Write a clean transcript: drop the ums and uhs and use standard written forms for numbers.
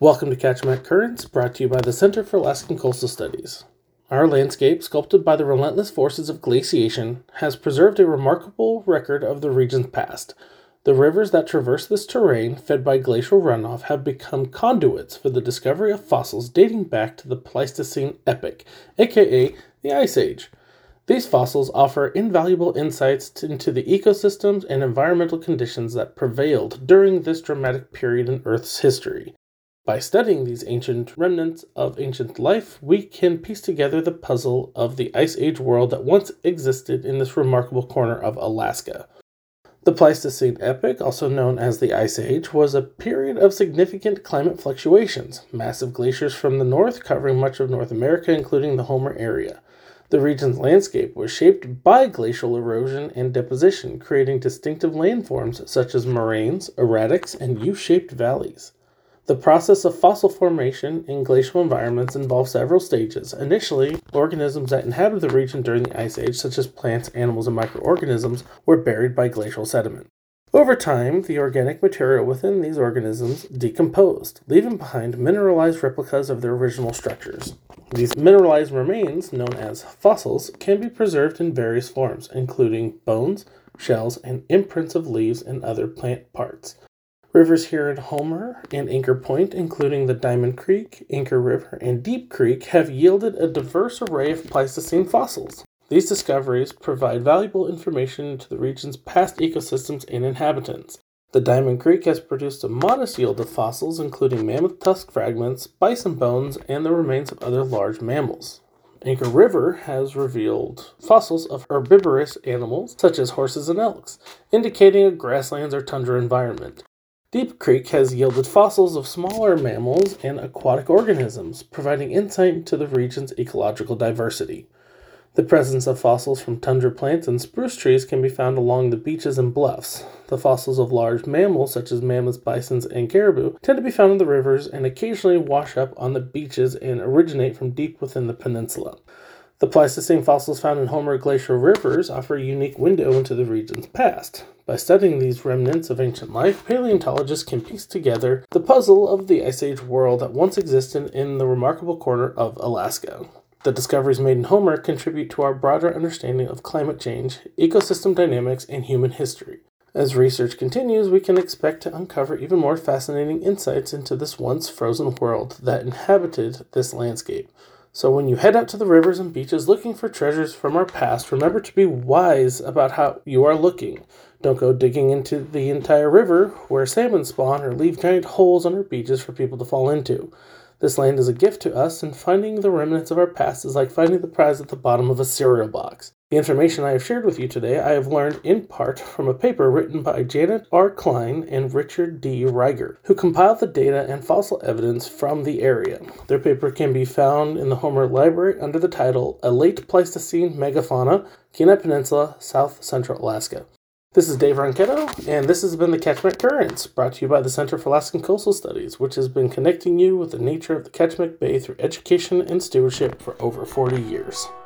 Welcome to Kachemak Currents, brought to you by the Center for Alaskan Coastal Studies. Our landscape, sculpted by the relentless forces of glaciation, has preserved a remarkable record of the region's past. The rivers that traverse this terrain, fed by glacial runoff, have become conduits for the discovery of fossils dating back to the Pleistocene epoch, aka the Ice Age. These fossils offer invaluable insights into the ecosystems and environmental conditions that prevailed during this dramatic period in Earth's history. By studying these ancient remnants of ancient life, we can piece together the puzzle of the Ice Age world that once existed in this remarkable corner of Alaska. The Pleistocene epoch, also known as the Ice Age, was a period of significant climate fluctuations, massive glaciers from the north covering much of North America, including the Homer area. The region's landscape was shaped by glacial erosion and deposition, creating distinctive landforms such as moraines, erratics, and U-shaped valleys. The process of fossil formation in glacial environments involves several stages. Initially, organisms that inhabited the region during the Ice Age, such as plants, animals, and microorganisms, were buried by glacial sediment. Over time, the organic material within these organisms decomposed, leaving behind mineralized replicas of their original structures. These mineralized remains, known as fossils, can be preserved in various forms, including bones, shells, and imprints of leaves and other plant parts. Rivers here at Homer and Anchor Point, including the Diamond Creek, Anchor River, and Deep Creek, have yielded a diverse array of Pleistocene fossils. These discoveries provide valuable information into the region's past ecosystems and inhabitants. The Diamond Creek has produced a modest yield of fossils, including mammoth tusk fragments, bison bones, and the remains of other large mammals. Anchor River has revealed fossils of herbivorous animals, such as horses and elks, indicating a grasslands or tundra environment. Deep Creek has yielded fossils of smaller mammals and aquatic organisms, providing insight into the region's ecological diversity. The presence of fossils from tundra plants and spruce trees can be found along the beaches and bluffs. The fossils of large mammals, such as mammoths, bisons, and caribou, tend to be found in the rivers and occasionally wash up on the beaches and originate from deep within the peninsula. The Pleistocene fossils found in Homer glacial rivers offer a unique window into the region's past. By studying these remnants of ancient life, paleontologists can piece together the puzzle of the Ice Age world that once existed in the remarkable corner of Alaska. The discoveries made in Homer contribute to our broader understanding of climate change, ecosystem dynamics, and human history. As research continues, we can expect to uncover even more fascinating insights into this once frozen world that inhabited this landscape. So when you head out to the rivers and beaches looking for treasures from our past, remember to be wise about how you are looking. Don't go digging into the entire river where salmon spawn or leave giant holes on our beaches for people to fall into. This land is a gift to us, and finding the remnants of our past is like finding the prize at the bottom of a cereal box. The information I have shared with you today I have learned in part from a paper written by Janet R. Klein and Richard D. Reiger, who compiled the data and fossil evidence from the area. Their paper can be found in the Homer Library under the title A Late Pleistocene Megafauna, Kenai Peninsula, South Central Alaska. This is Dave Ronquetto, and this has been the Kachemak Currents, brought to you by the Center for Alaskan Coastal Studies, which has been connecting you with the nature of the Kachemak Bay through education and stewardship for over 40 years.